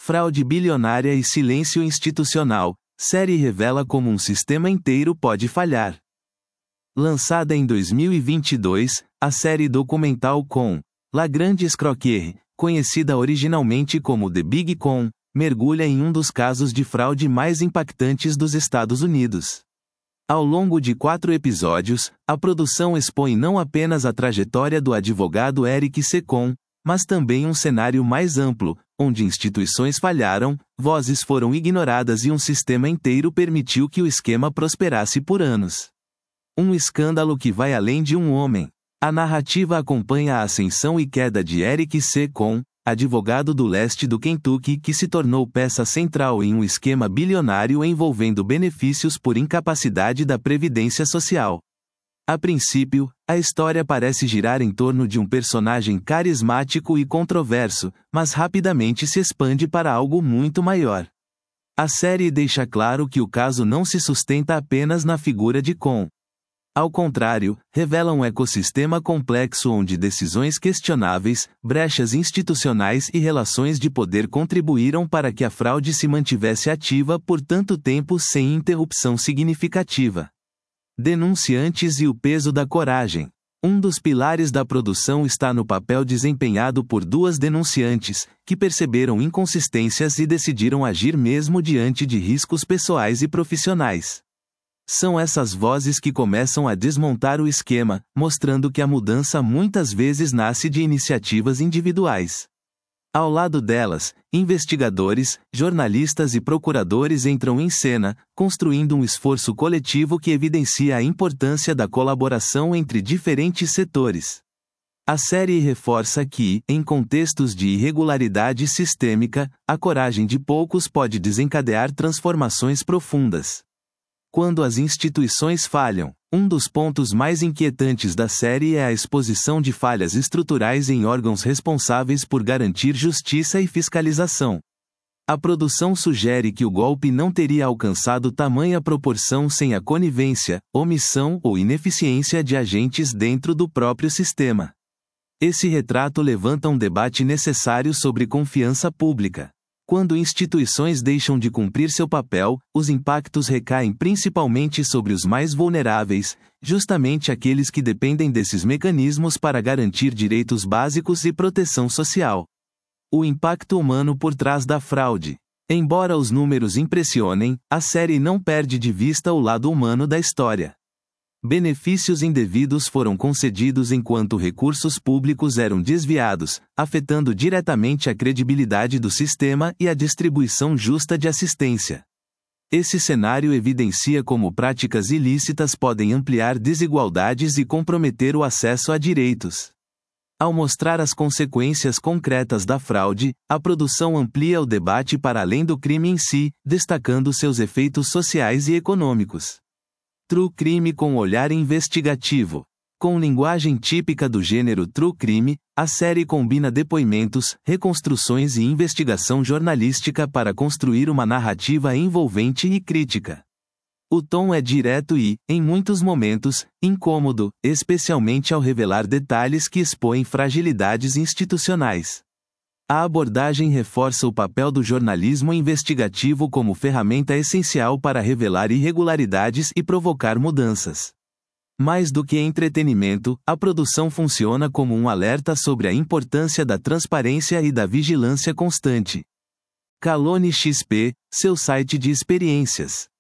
Fraude bilionária e silêncio institucional. Série revela como um sistema inteiro pode falhar. Lançada em 2022, a série documental com La Grande Escroquerie, conhecida originalmente como The Big Con, mergulha em um dos casos de fraude mais impactantes dos Estados Unidos. Ao longo de 4 episódios, a produção expõe não apenas a trajetória do advogado Eric Secon, mas também um cenário mais amplo, onde instituições falharam, vozes foram ignoradas e um sistema inteiro permitiu que o esquema prosperasse por anos. Um escândalo que vai além de um homem. A narrativa acompanha a ascensão e queda de Eric Secon, advogado do leste do Kentucky que se tornou peça central em um esquema bilionário envolvendo benefícios por incapacidade da Previdência Social. A princípio, a história parece girar em torno de um personagem carismático e controverso, mas rapidamente se expande para algo muito maior. A série deixa claro que o caso não se sustenta apenas na figura de Con. Ao contrário, revela um ecossistema complexo onde decisões questionáveis, brechas institucionais e relações de poder contribuíram para que a fraude se mantivesse ativa por tanto tempo sem interrupção significativa. Denunciantes e o peso da coragem. Um dos pilares da produção está no papel desempenhado por 2 denunciantes, que perceberam inconsistências e decidiram agir mesmo diante de riscos pessoais e profissionais. São essas vozes que começam a desmontar o esquema, mostrando que a mudança muitas vezes nasce de iniciativas individuais. Ao lado delas, investigadores, jornalistas e procuradores entram em cena, construindo um esforço coletivo que evidencia a importância da colaboração entre diferentes setores. A série reforça que, em contextos de irregularidade sistêmica, a coragem de poucos pode desencadear transformações profundas. Quando as instituições falham, um dos pontos mais inquietantes da série é a exposição de falhas estruturais em órgãos responsáveis por garantir justiça e fiscalização. A produção sugere que o golpe não teria alcançado tamanha proporção sem a conivência, omissão ou ineficiência de agentes dentro do próprio sistema. Esse retrato levanta um debate necessário sobre confiança pública. Quando instituições deixam de cumprir seu papel, os impactos recaem principalmente sobre os mais vulneráveis, justamente aqueles que dependem desses mecanismos para garantir direitos básicos e proteção social. O impacto humano por trás da fraude. Embora os números impressionem, a série não perde de vista o lado humano da história. Benefícios indevidos foram concedidos enquanto recursos públicos eram desviados, afetando diretamente a credibilidade do sistema e a distribuição justa de assistência. Esse cenário evidencia como práticas ilícitas podem ampliar desigualdades e comprometer o acesso a direitos. Ao mostrar as consequências concretas da fraude, a produção amplia o debate para além do crime em si, destacando seus efeitos sociais e econômicos. True Crime com olhar investigativo. Com linguagem típica do gênero True Crime, a série combina depoimentos, reconstruções e investigação jornalística para construir uma narrativa envolvente e crítica. O tom é direto e, em muitos momentos, incômodo, especialmente ao revelar detalhes que expõem fragilidades institucionais. A abordagem reforça o papel do jornalismo investigativo como ferramenta essencial para revelar irregularidades e provocar mudanças. Mais do que entretenimento, a produção funciona como um alerta sobre a importância da transparência e da vigilância constante. Calone XP, seu site de experiências.